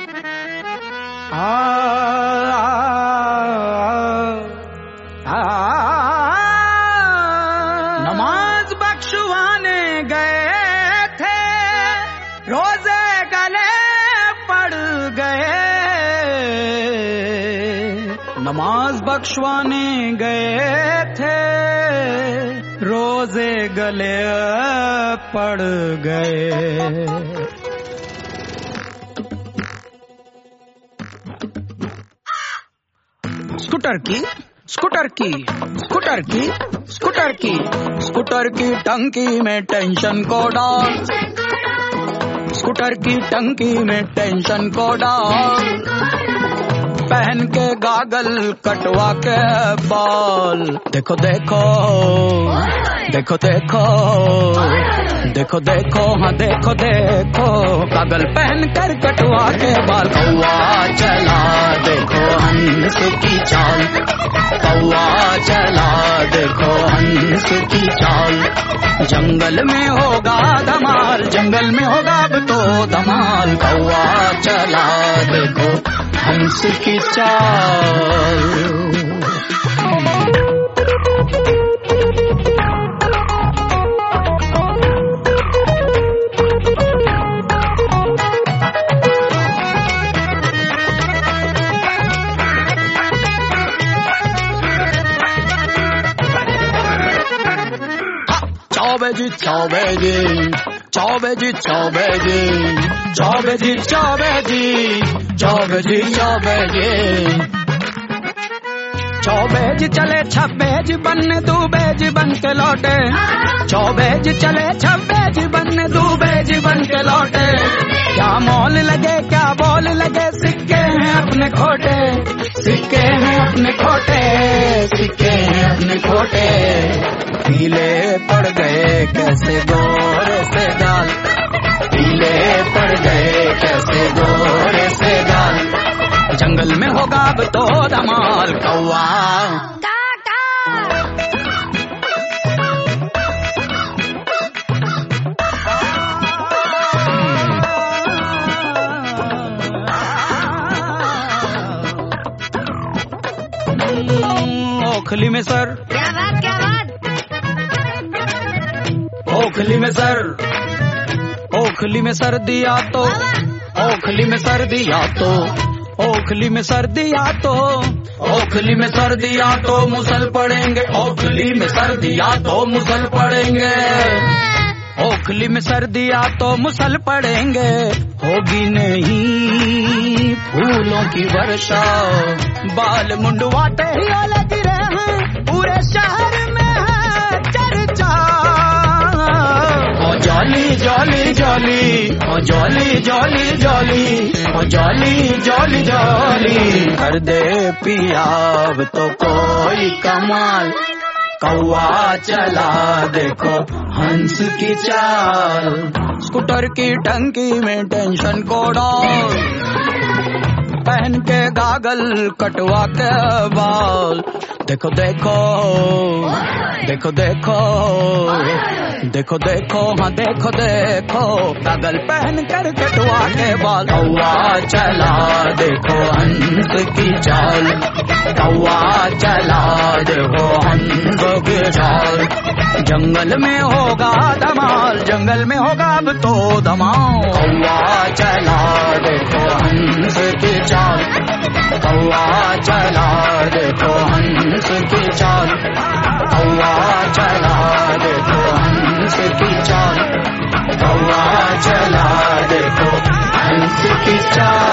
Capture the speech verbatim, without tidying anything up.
नमाज बख्शवाने गए थे, रोजे गले पड़ गए। नमाज बख्शवाने गए थे, रोजे गले पड़ गए। स्कूटर की स्कूटर की स्कूटर की स्कूटर की स्कूटर की टंकी में टेंशन को डाल, स्कूटर की टंकी में टेंशन को डाल। पहन के गागल कटवा के बाल, देखो देखो देखो देखो देखो देखो हाँ देखो देखो, गागल पहन कर कटवा के बाल। कौआ चला देखो हंस की चाल, कौआ चला देखो हंस की चाल। जंगल में होगा धमाल, जंगल में होगा अब तो धमाल। कौआ चला देखो हंस की चाल। Chaubeji, chaubeji, chaubeji, chaubeji, chaubeji, chaubeji, chaubeji, chaubeji। चौबेज चले छब्बेज बनने दूबेज बन के लौटे, चौबेज चले छब्बेज बनने दूबेज बन के लौटे। क्या मौल लगे क्या बोल लगे, सिक्के हैं अपने खोटे, सिक्के हैं अपने खोटे, सिक्के हैं अपने खोटे। पीले पड़ गए कैसे गोरे से गाल, पीले पड़ गए कैसे गोरे से गाल। जंगल में होगा अब तो धमाल। कौआ ओखली में सर, क्या बात क्या बात। ओखली में सर, ओखली में सर्दिया तो, ओखली में सर्दिया तो, ओखली में सर्दिया तो, ओखली में सर्दिया तो मुसल पड़ेंगे, ओखली में सर्दिया तो मुसल पड़ेंगे, ओखली में सर्दिया तो मुसल पड़ेंगे। होगी नहीं फूलों की वर्षा, बाल मुंडवाते ही ओले गिरे हैं, पूरे शहर में है चर्चा। Oh jolly jolly jolly, oh jolly jolly jolly, oh jolly jolly jolly. कर दे पिया अब तो कोई कमाल, कौआ चला देखो हंस की चाल। स्कूटर की टंकी में टेंशन को डाल, पहन के गागल कटवा के बाल। देखो देखो देखो देखो देखो देखो हाँ देखो देखो, गागल पहन कर कटवा के बाल। कौआ चला देखो हंस की चाल, कौआ चला देखो हंस की चाल। जंगल में होगा धमाल, जंगल में होगा अब तो धमाल। कौआ चला देखो हंस की चाल, कौआ चला देखो हंस की चाल, कौआ चला देखो हंस की चाल, कौआ चला देखो हंस की चाल।